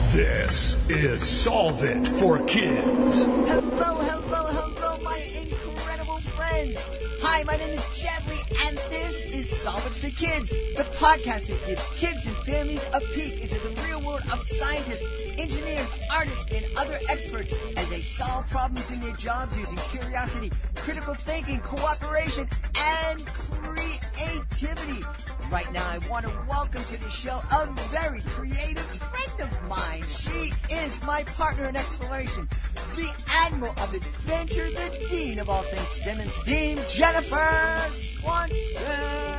This is Solve It for Kids. Hello, my incredible friends. Hi, my name is Jedley, and this is Solve It for Kids, the podcast that gives kids and families a peek into the real world of scientists, engineers, artists, and other experts as they solve problems in their jobs using curiosity, critical thinking, cooperation, and creativity. Right now, I want to welcome to the show a very creative friend of mine. She is my partner in exploration, the Admiral of Adventure, the Dean of all things STEM and STEAM, Jennifer Swanson.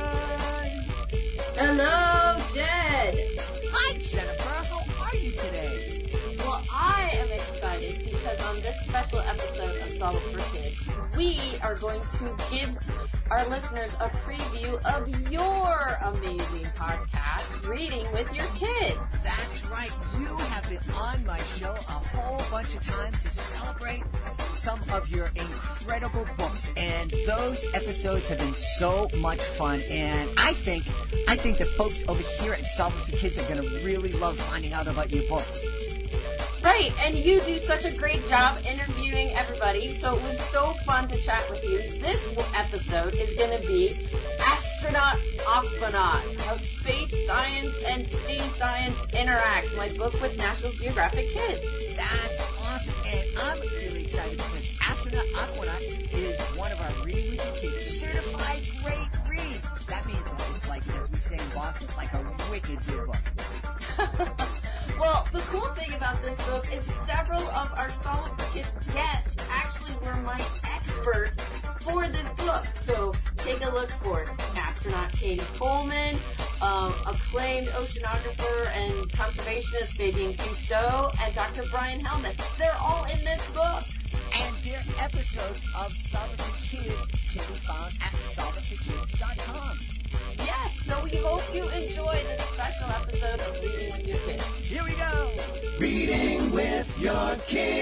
Hello, Jed. Hi, Jennifer. How are you today? Well, I am excited because on this special episode of Solve It for Kids, we are going to give our listeners a preview of your amazing podcast, Reading with Your Kids. That's right. You have been on my show a whole bunch of times to celebrate some of your incredible books, and those episodes have been so much fun. And I think the folks over here at Solve It for Kids are going to really love finding out about your books. Right, and you do such a great job interviewing everybody, so it was so fun to chat with you. This episode is going to be Astronaut Aquanaut, How Space Science and Sea Science Interact, my book with National Geographic Kids. That's awesome, and I'm really excited because Astronaut Aquanaut is one of our Reading with Your Kids certified great read. That means it's like, as we say in Boston, like a wicked good book. Well, the cool thing about this book is several of our Solve It for Kids guests actually were my experts for this book. So take a look for it. Astronaut Katie Coleman, acclaimed oceanographer and conservationist Fabian Cousteau, and Dr. Brian Helmuth. They're all in this book. And their episodes of Solve It for Kids can be found at solveitforkids.com. Yes, so we hope you enjoy this special episode of Reading with Your Kids. Here we go. Reading with your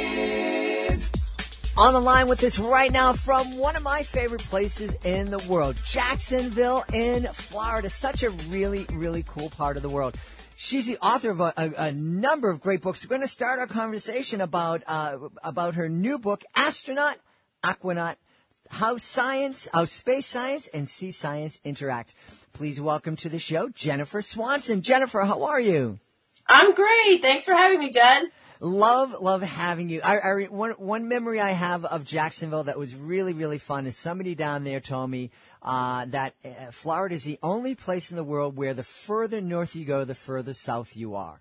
kids. On the line with us right now from one of my favorite places in the world, Jacksonville in Florida. Such a really, really cool part of the world. She's the author of a number of great books. We're going to start our conversation about her new book, Astronaut Aquanaut, How Space Science and Sea Science Interact. Please welcome to the show, Jennifer Swanson. Jennifer, how are you? I'm great. Thanks for having me, Jed. Love having you. One memory I have of Jacksonville that was really, really fun is somebody down there told me that Florida is the only place in the world where the further north you go, the further south you are.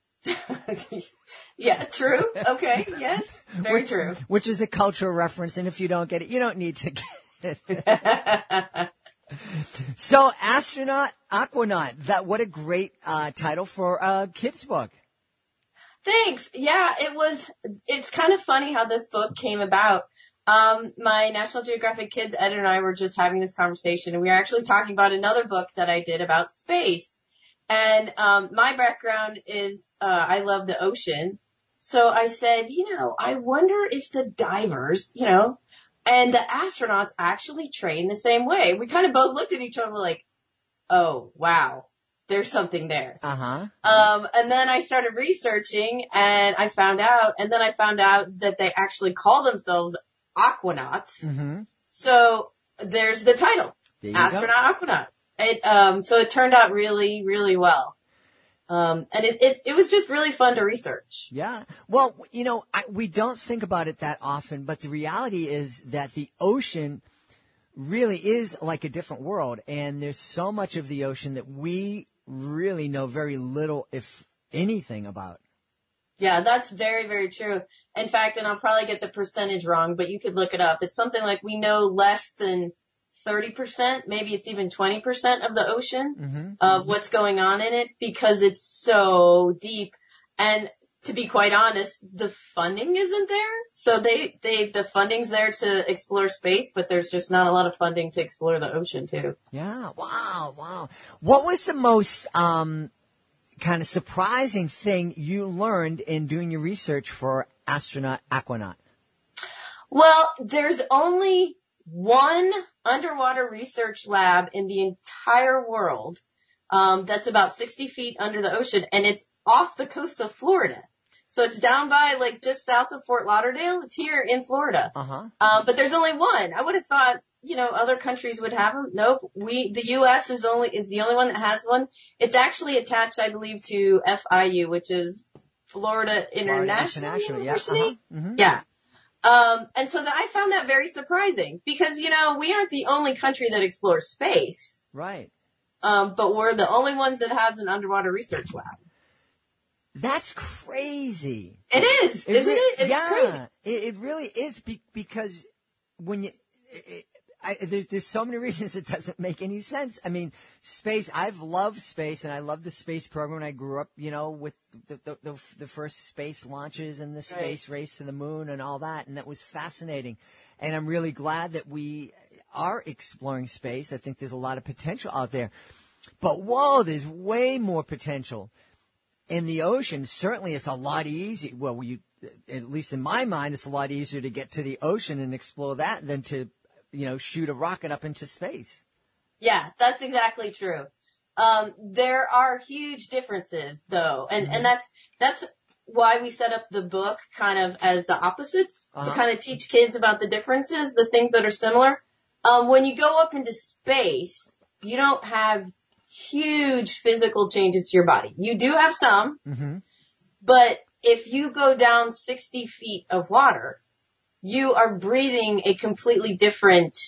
Yeah, true. Okay, yes, very true. Which is a cultural reference, and if you don't get it, you don't need to get it. So, Astronaut Aquanaut, what a great title for a kid's book. Thanks. Yeah, it's kind of funny how this book came about. My National Geographic Kids editor and I were just having this conversation, and we were actually talking about another book that I did about space. And my background is I love the ocean. So I said, I wonder if the divers, and the astronauts actually train the same way. We kind of both looked at each other like, oh, wow, there's something there. Uh-huh. And then I started researching, and I found out that they actually call themselves aquanauts. Mm-hmm. So there's the title, Astronaut Aquanaut. So it turned out really, really well. And it was just really fun to research. Yeah. Well, we don't think about it that often, but the reality is that the ocean really is like a different world. And there's so much of the ocean that we really know very little, if anything, about. Yeah, that's very, very true. In fact, and I'll probably get the percentage wrong, but you could look it up. It's something like we know less than 30%, maybe it's even 20% of the ocean of what's going on in it because it's so deep. And to be quite honest, the funding isn't there. So the funding's there to explore space, but there's just not a lot of funding to explore the ocean too. Yeah. Wow. What was the most, kind of surprising thing you learned in doing your research for Astronaut Aquanaut? Well, there's only one underwater research lab in the entire world that's about 60 feet under the ocean, and it's off the coast of Florida. So it's down by, like, just south of Fort Lauderdale. It's here in Florida. But there's only one. I would have thought, other countries would have them. Nope. The U.S. is the only one that has one. It's actually attached, I believe, to FIU, which is Florida International University. Yeah. And so I found that very surprising because, we aren't the only country that explores space. Right. But we're the only ones that has an underwater research lab. That's crazy. It is, isn't it? It's crazy. It really is because when you, there's so many reasons it doesn't make any sense. I mean, space, I've loved space and I love the space program. I grew up, with the first space launches and the space race to the moon and all that. And that was fascinating. And I'm really glad that we are exploring space. I think there's a lot of potential out there. But whoa, there's way more potential in the ocean. Certainly it's a lot easier. Well, at least in my mind, it's a lot easier to get to the ocean and explore that than to, shoot a rocket up into space. Yeah, that's exactly true. There are huge differences though. And that's why we set up the book kind of as the opposites to kind of teach kids about the differences, the things that are similar. When you go up into space, you don't have huge physical changes to your body. You do have some, but if you go down 60 feet of water, you are breathing a completely different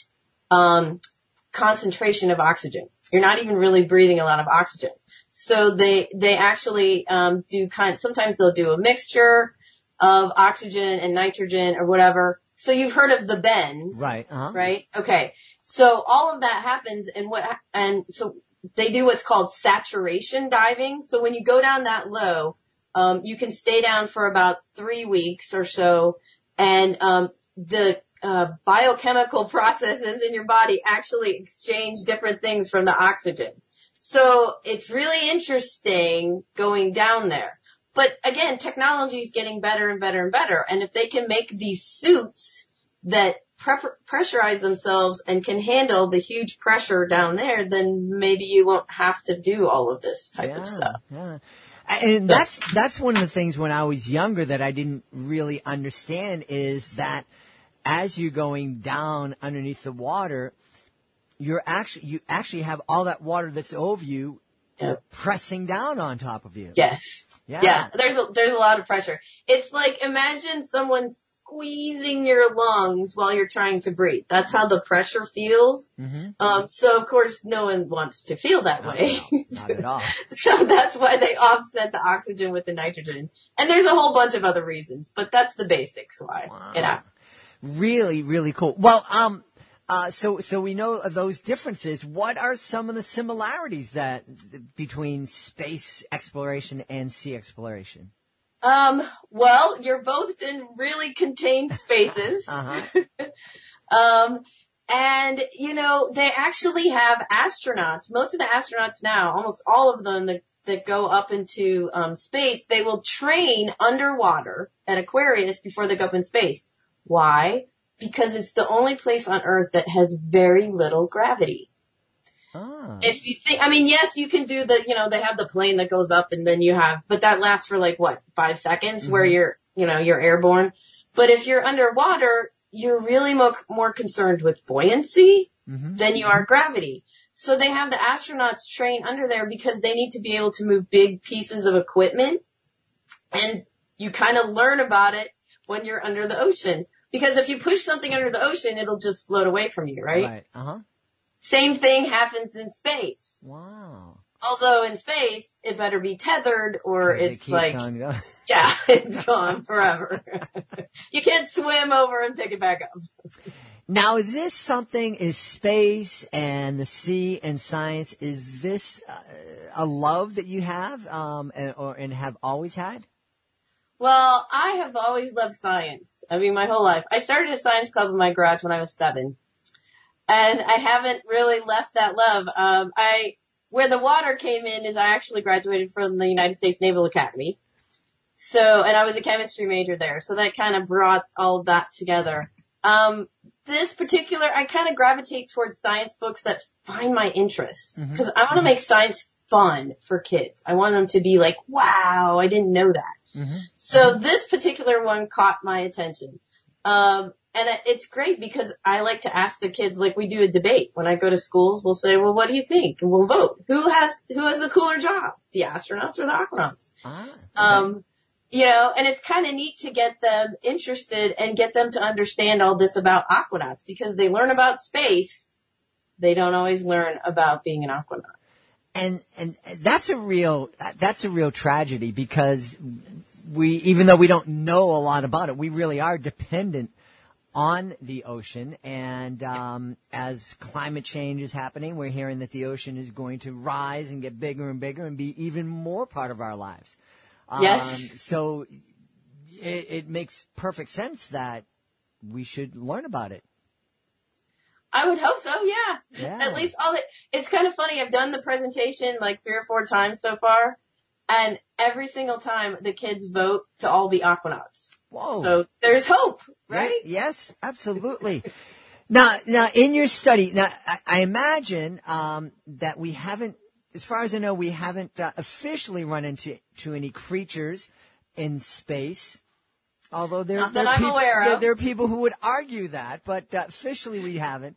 concentration of oxygen. You're not even really breathing a lot of oxygen. So they actually sometimes they'll do a mixture of oxygen and nitrogen or whatever. So you've heard of the bends. Right. Right? Okay. So all of that happens and so they do what's called saturation diving. So when you go down that low, you can stay down for about 3 weeks or so, and the biochemical processes in your body actually exchange different things from the oxygen. So it's really interesting going down there. But again, technology is getting better and better and better. And if they can make these suits that pressurize themselves and can handle the huge pressure down there, then maybe you won't have to do all of this type of stuff. Yeah. And that's one of the things when I was younger that I didn't really understand is that as you're going down underneath the water, you actually have all that water that's over you pressing down on top of you. Yes. Yeah. There's a lot of pressure. It's like imagine someone squeezing your lungs while you're trying to breathe. That's how the pressure feels. So of course no one wants to feel that way. No, not at all. So that's why they offset the oxygen with the nitrogen. And there's a whole bunch of other reasons, but that's the basics why it happens. Really, really cool. Well, so we know those differences. What are some of the similarities between space exploration and sea exploration? Well, you're both in really contained spaces. And, they actually have astronauts. Most of the astronauts now, almost all of them that go up into, space, they will train underwater at Aquarius before they go up in space. Why? Because it's the only place on Earth that has very little gravity. If you think, yes, you can do they have the plane that goes up and then but that lasts for 5 seconds where you're airborne. But if you're underwater, you're really more concerned with buoyancy than you are gravity. So they have the astronauts train under there because they need to be able to move big pieces of equipment. And you kind of learn about it when you're under the ocean. Because if you push something under the ocean, it'll just float away from you, right? Right. Same thing happens in space. Wow. Although in space, it better be tethered or it's it's gone forever. You can't swim over and pick it back up. Now, is space and the sea and science, is this a love that you have and have always had? Well, I have always loved science. My whole life. I started a science club in my garage when I was 7. And I haven't really left that love. Where the water came in is I actually graduated from the United States Naval Academy. And I was a chemistry major there. So that kind of brought all of that together. This particular, I kind of gravitate towards science books that find my interest. Because I want to make science fun for kids. I want them to be like, wow, I didn't know that. Mm-hmm. So this particular one caught my attention. And it's great because I like to ask the kids, like we do a debate. When I go to schools, we'll say, well, what do you think? And we'll vote. Who has the cooler job? The astronauts or the aquanauts? Okay. You know, and it's kind of neat to get them interested and get them to understand all this about aquanauts because they learn about space. They don't always learn about being an aquanaut. And that's a real tragedy because even though we don't know a lot about it, we really are dependent on the ocean. And, as climate change is happening, we're hearing that the ocean is going to rise and get bigger and bigger and be even more part of our lives. Yes. So it makes perfect sense that we should learn about it. I would hope so, yeah. At least it's kind of funny. I've done the presentation like 3 or 4 times so far, and every single time the kids vote to all be aquanauts. Whoa. So there's hope, right? Yes, absolutely. Now, in your study, I imagine, that we haven't, as far as I know, we haven't officially run into any creatures in space. Although there are people who would argue that, but officially we haven't.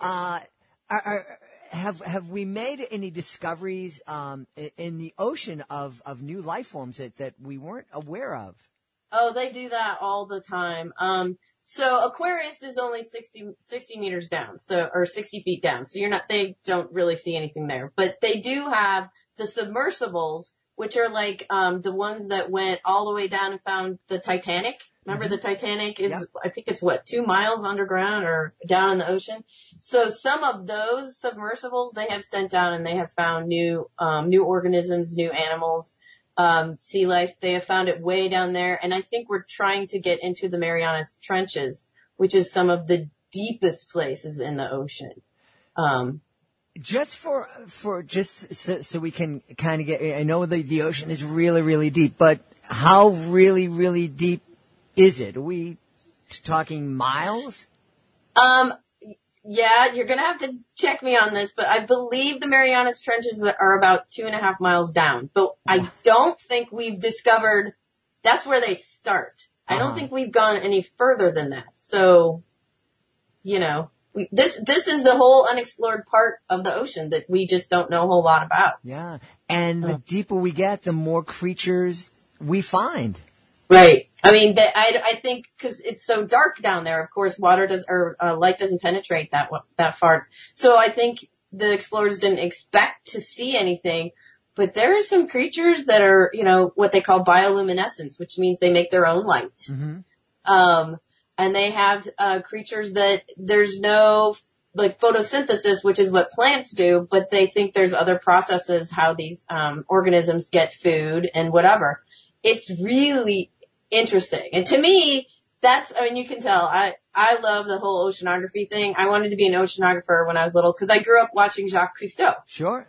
Have we made any discoveries in the ocean of new life forms that we weren't aware of? Oh, they do that all the time. So Aquarius is only 60 meters down, or 60 feet down. So they don't really see anything there, but they do have the submersibles, which are like, the ones that went all the way down and found the Titanic. Remember the Titanic is, I think it's 2 miles underground or down in the ocean. So some of those submersibles they have sent down and they have found new organisms, new animals, sea life. They have found it way down there. And I think we're trying to get into the Marianas Trenches, which is some of the deepest places in the ocean. Just so we can kind of get, I know the ocean is really, really deep, but how really, really deep is it? Are we talking miles? Yeah, you're gonna have to check me on this, but I believe the Marianas Trenches are about 2.5 miles down. But I don't think we've discovered that's where they start. I don't think we've gone any further than that. So, this is the whole unexplored part of the ocean that we just don't know a whole lot about. Yeah, and the deeper we get, the more creatures we find. Right. I mean, I think because it's so dark down there, of course, light doesn't penetrate that far. So I think the explorers didn't expect to see anything, but there are some creatures that are, what they call bioluminescence, which means they make their own light. Mm-hmm. And they have, creatures that there's no, like photosynthesis, which is what plants do, but they think there's other processes how these, organisms get food and whatever. It's really interesting. And to me, you can tell, I love the whole oceanography thing. I wanted to be an oceanographer when I was little because I grew up watching Jacques Cousteau. Sure.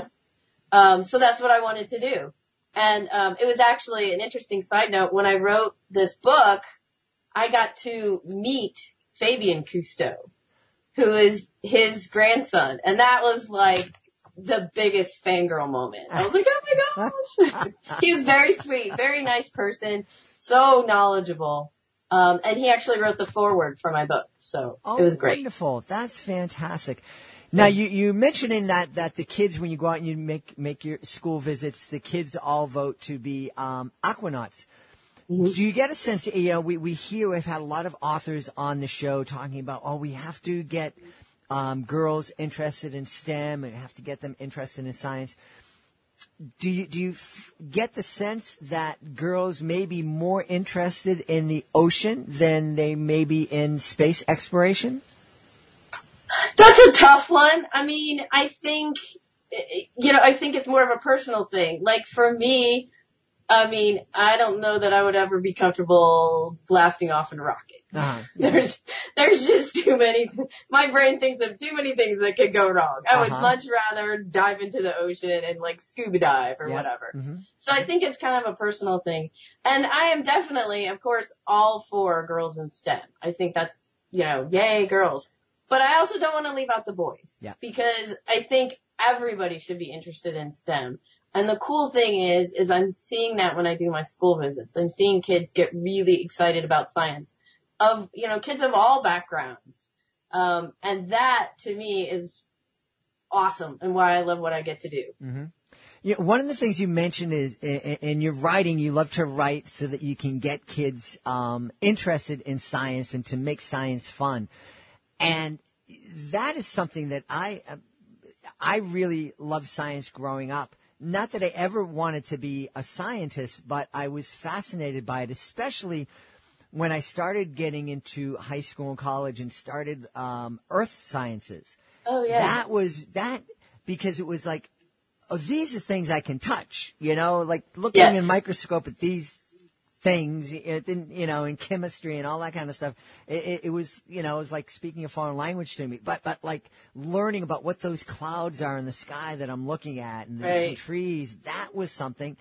So that's what I wanted to do. And, it was actually an interesting side note. When I wrote this book, I got to meet Fabien Cousteau, who is his grandson. And that was like the biggest fangirl moment. I was like, oh my gosh. He was very sweet, very nice person, so knowledgeable. And he actually wrote the foreword for my book. So it was great. Wonderful. That's fantastic. Now, you mentioned in that the kids, when you go out and you make your school visits, the kids all vote to be aquanauts. Mm-hmm. Do you get a sense, we've had a lot of authors on the show talking about, we have to get girls interested in STEM and have to get them interested in science. Do you get the sense that girls may be more interested in the ocean than they may be in space exploration? That's a tough one. I mean, I think it's more of a personal thing. Like for me, I mean, I don't know that I would ever be comfortable blasting off in a rocket. Uh-huh. There's just too many, my brain thinks of too many things that could go wrong. I would much rather dive into the ocean and like scuba dive or whatever. Mm-hmm. So I think it's kind of a personal thing. And I am definitely, of course, all for girls in STEM. I think that's, yay, girls. But I also don't want to leave out the boys. Yeah. Because I think everybody should be interested in STEM. And the cool thing is I'm seeing that when I do my school visits. I'm seeing kids get really excited about science of, kids of all backgrounds. And that to me is awesome and why I love what I get to do. Mm-hmm. One of the things you mentioned is in your writing, you love to write so that you can get kids interested in science and to make science fun. And that is something that I really loved science growing up. Not that I ever wanted to be a scientist, but I was fascinated by it, especially when I started getting into high school and college and started earth sciences. Oh, yeah. That because it was like, oh, these are things I can touch, like looking in a microscope at these things, in chemistry and all that kind of stuff. It was, it was like speaking a foreign language to me, but like learning about what those clouds are in the sky that I'm looking at and the different trees, that was something,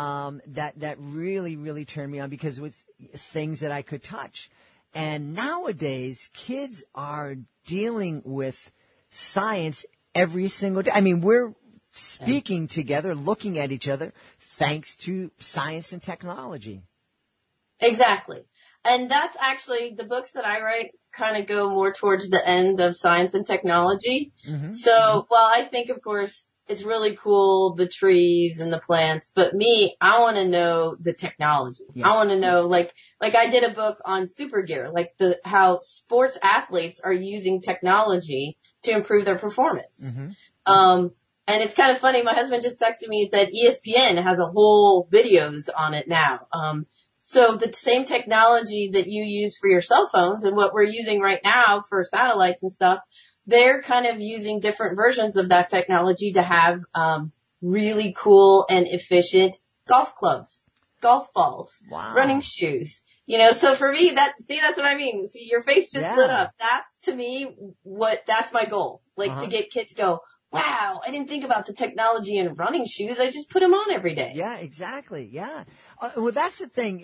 that really, really turned me on because it was things that I could touch. And nowadays kids are dealing with science every single day. I mean, we're speaking together, looking at each other, thanks to science and technology. Exactly. And that's actually, the books that I write kind of go more towards the end of science and technology. Mm-hmm. So, while I think, of course, it's really cool, the trees and the plants, but me, I want to know the technology. Yeah. I want to know, like I did a book on Supergear, like how sports athletes are using technology to improve their performance. Mm-hmm. And it's kind of funny. My husband just texted me and said ESPN has a whole videos on it now. So the same technology that you use for your cell phones and what we're using right now for satellites and stuff, they're kind of using different versions of that technology to have, really cool and efficient golf clubs, golf balls, running shoes. So for me, that's what I mean. See, your face just lit up. That's to me that's my goal. To get kids to go, wow, I didn't think about the technology in running shoes. I just put them on every day. Yeah, exactly. Yeah. Well, that's the thing,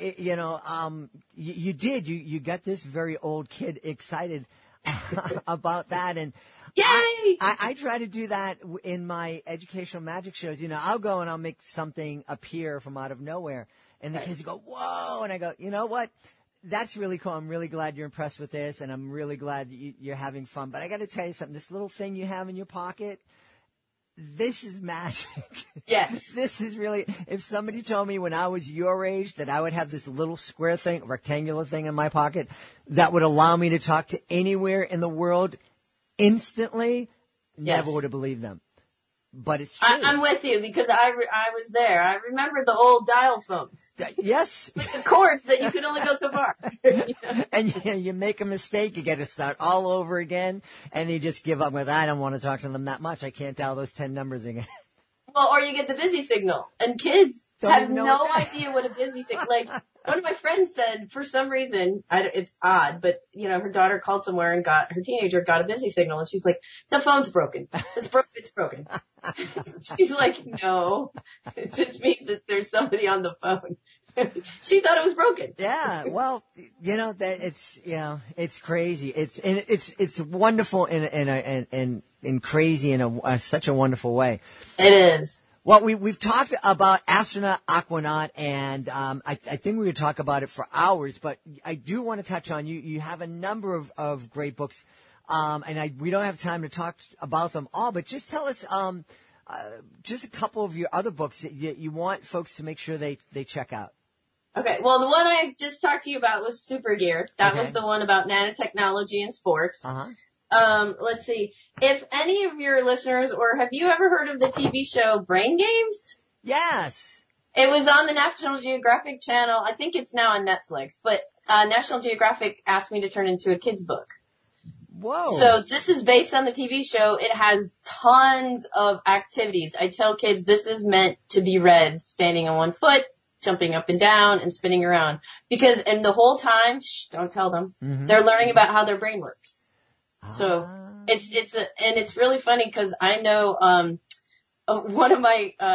you got this very old kid excited about that. And yay! I try to do that in my educational magic shows. I'll go and I'll make something appear from out of nowhere. And the kids go, whoa. And I go, you know what? That's really cool. I'm really glad you're impressed with this, and I'm really glad that you're having fun. But I got to tell you something. This little thing you have in your pocket, this is magic. Yes. This is really, if somebody told me when I was your age that I would have this little square thing, rectangular thing in my pocket that would allow me to talk to anywhere in the world instantly, never would have believed them. But it's true. I'm with you because I was there. I remember the old dial phones. Yes. With the cords that you could only go so far. And you make a mistake, you get to start all over again, and you just give up with, I don't want to talk to them that much. I can't dial those 10 numbers again. Well, or you get the busy signal. And kids have no idea what a busy signal, one of my friends said, for some reason, it's odd, but, her daughter called somewhere and her teenager got a busy signal, and she's like, the phone's broken. It's broken. She's like, no, it just means that there's somebody on the phone. She thought it was broken. Yeah, well, that it's crazy. It's wonderful and crazy in such a wonderful way. It is. Well, we've talked about Astronaut Aquanaut, and I think we could talk about it for hours, but I do want to touch on you have a number of great books, and we don't have time to talk about them all, but just tell us just a couple of your other books that you want folks to make sure they check out. Okay, well, the one I just talked to you about was Supergear. That was the one about nanotechnology in sports. Let's see. If any of your listeners, or have you ever heard of the TV show Brain Games? Yes. It was on the National Geographic Channel. I think it's now on Netflix, but National Geographic asked me to turn into a kid's book. Whoa. So this is based on the TV show. It has tons of activities. I tell kids this is meant to be read standing on one foot, jumping up and down, and spinning around. And the whole time, don't tell them, they're learning about how their brain works. So it's really funny because I know, one of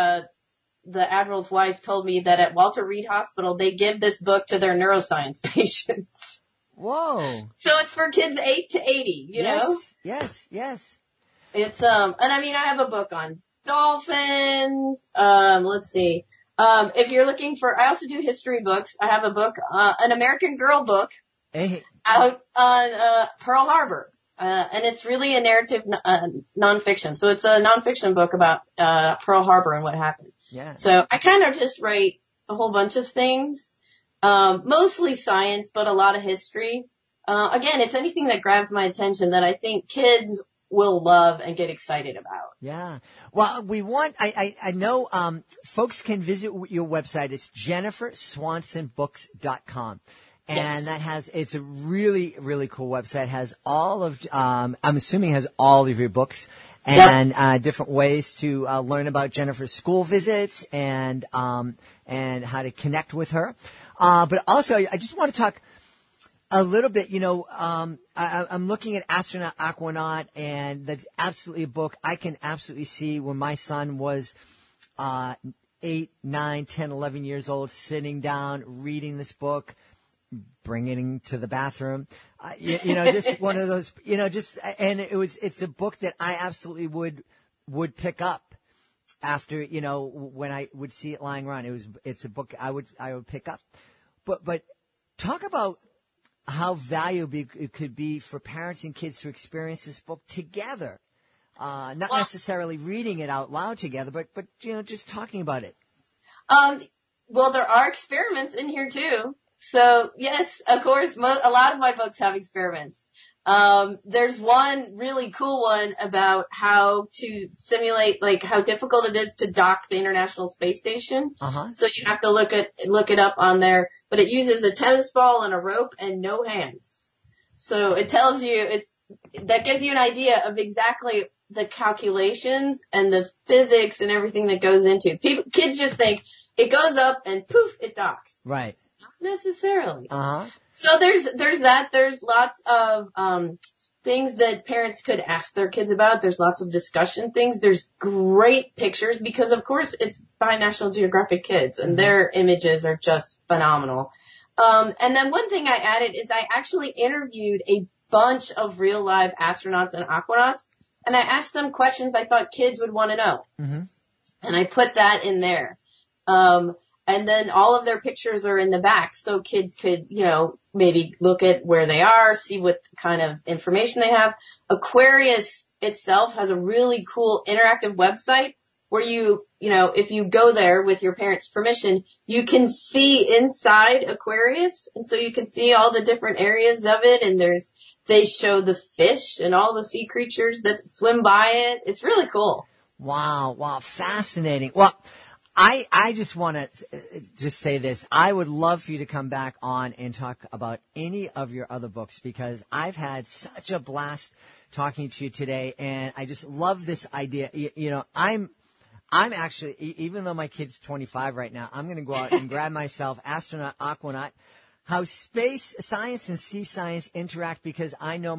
the Admiral's wife told me that at Walter Reed Hospital, they give this book to their neuroscience patients. Whoa. So it's for kids 8 to 80, you know? Yes. It's, and I mean, I have a book on dolphins. Let's see. If you're looking for, I also do history books. I have a book, an American Girl book out on, Pearl Harbor. And it's really a narrative, nonfiction. So it's a nonfiction book about, Pearl Harbor and what happened. Yeah. So I kind of just write a whole bunch of things, mostly science, but a lot of history. Again, it's anything that grabs my attention that I think kids will love and get excited about. Yeah. Well, I know, folks can visit your website. It's JenniferSwansonBooks.com. And yes. It's a really, really cool website. It has all of, I'm assuming it has all of your books and, different ways to, learn about Jennifer's school visits and how to connect with her. But also, I just want to talk a little bit, I'm looking at Astronaut Aquanaut, and that's absolutely a book I can absolutely see when my son was 8, 9, 10, 11 years old, sitting down, reading this book, bringing it to the bathroom. Just one of those, and it's a book that I absolutely would pick up after, when I would see it lying around. It's a book I would pick up. But talk about how valuable it could be for parents and kids to experience this book together. Not necessarily reading it out loud together, but just talking about it. Well, there are experiments in here too. So yes, of course, a lot of my books have experiments. There's one really cool one about how to simulate, like, how difficult it is to dock the International Space Station. So you have to look it up on there, but it uses a tennis ball and a rope and no hands. So it tells you, that gives you an idea of exactly the calculations and the physics and everything that goes into it. Kids just think it goes up and poof, it docks. Right. Not necessarily. So there's that. There's lots of, things that parents could ask their kids about. There's lots of discussion things. There's great pictures because, of course, it's by National Geographic Kids and their images are just phenomenal. And then one thing I added is I actually interviewed a bunch of real live astronauts and aquanauts, and I asked them questions I thought kids would want to know. And I put that in there. And then all of their pictures are in the back so kids could, maybe look at where they are, see what kind of information they have. Aquarius itself has a really cool interactive website where if you go there with your parents' permission, you can see inside Aquarius. And so you can see all the different areas of it. And they show the fish and all the sea creatures that swim by it. It's really cool. Wow. Fascinating. Well, I just want to just say this. I would love for you to come back on and talk about any of your other books because I've had such a blast talking to you today, and I just love this idea. I'm actually, even though my kid's 25 right now, I'm going to go out and grab myself Astronaut Aquanaut, How Space Science and Sea Science Interact, because I know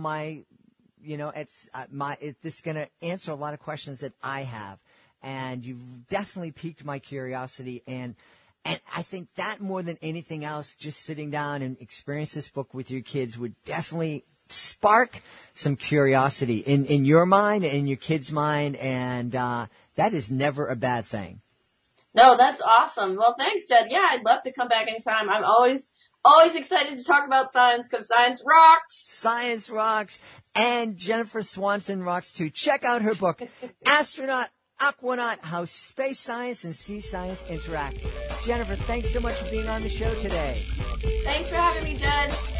this is going to answer a lot of questions that I have. And you've definitely piqued my curiosity. And I think that more than anything else, just sitting down and experience this book with your kids would definitely spark some curiosity in your mind and in your kid's mind. And that is never a bad thing. No, that's awesome. Well, thanks, Jed. Yeah, I'd love to come back anytime. I'm always excited to talk about science because science rocks. Science rocks. And Jennifer Swanson rocks too. Check out her book, Astronaut Aquanaut, How Space Science and Sea Science Interact. Jennifer, thanks so much for being on the show today. Thanks for having me, Jed.